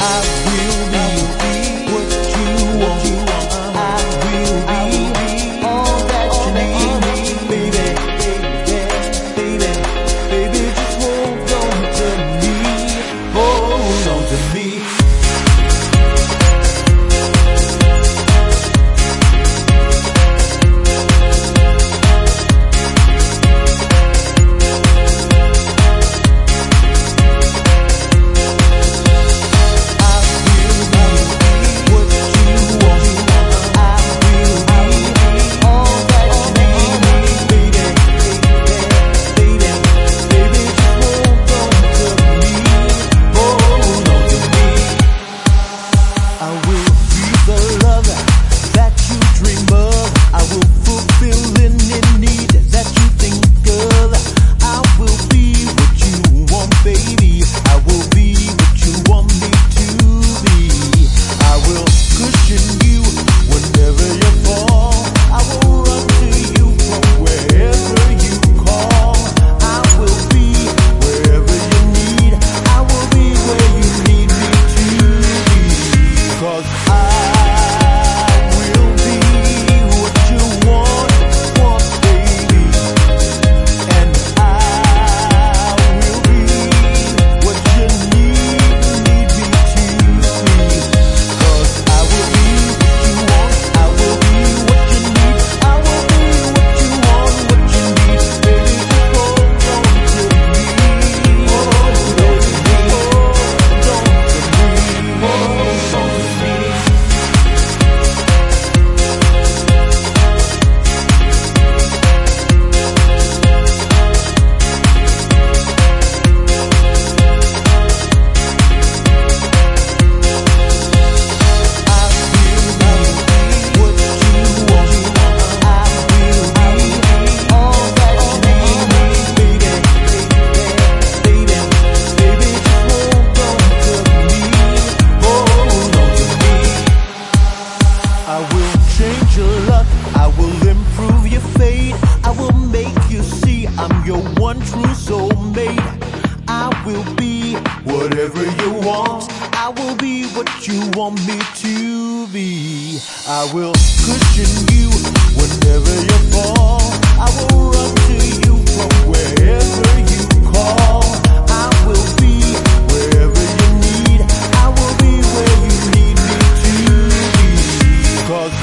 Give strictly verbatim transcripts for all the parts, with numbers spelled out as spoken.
whatever you want. I will be what you want me to be. I will cushion you whenever you fall. I will run to you from wherever you call. I will be wherever you need. I will be where you need me to be. 'Cause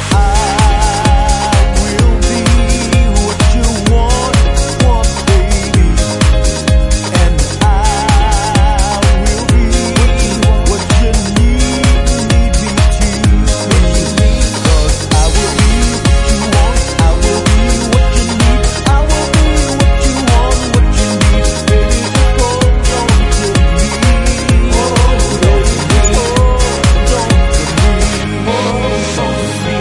I will be what you want, want baby. And I will be what you need, need me to be. 'Cause I will be what you want, I will be what you need. I will be what you want, what you need. Baby, just hold on to me. Hold on to me. Hold on to me. Hold on to me.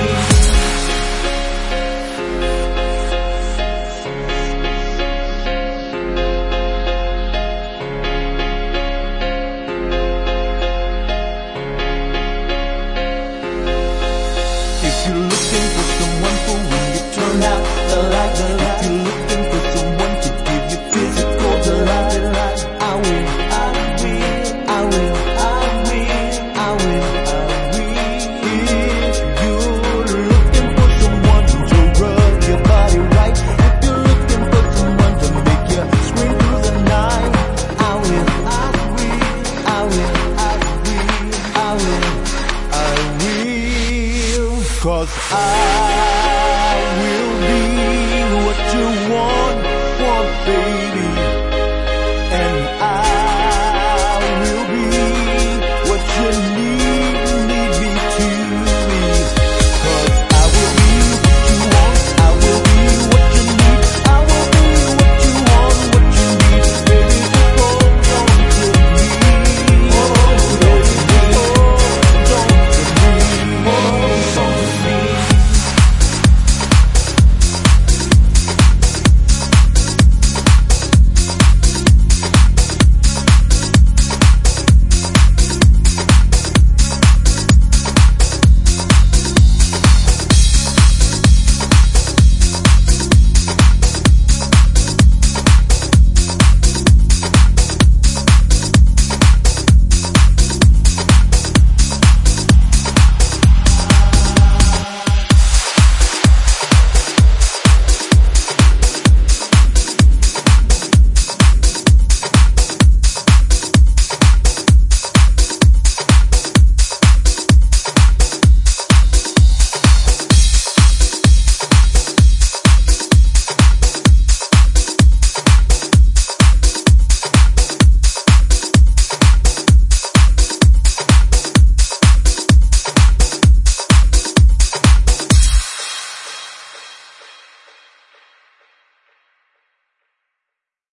If you're looking for someone for when you turn out the light, if you're looking for someone to give you physical delight, I will, I will, I will, I will, I will, I will. If you're looking for someone to rub your body right, if you're looking for someone to make you scream through the night, I will, I will, I will, I will, I will, I will. 'Cause I